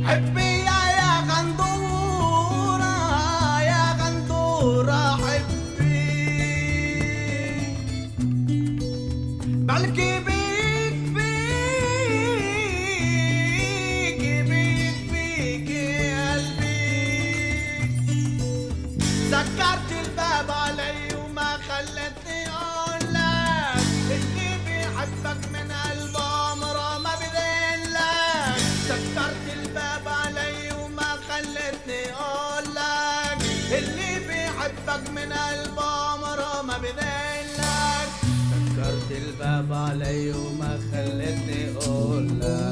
حبي يا غندورة يا غندورة حبي بلكي بيك قلبي سكرت الباب علي وما خلتني اقولك اللي بيحبك من قلبه عمره ما بذلك. سكرت الباب علي وما خلتني اقولك اللي بيحبك من قلبه عمره ما بذلك. سكرت الباب علي وما خلتني اقولك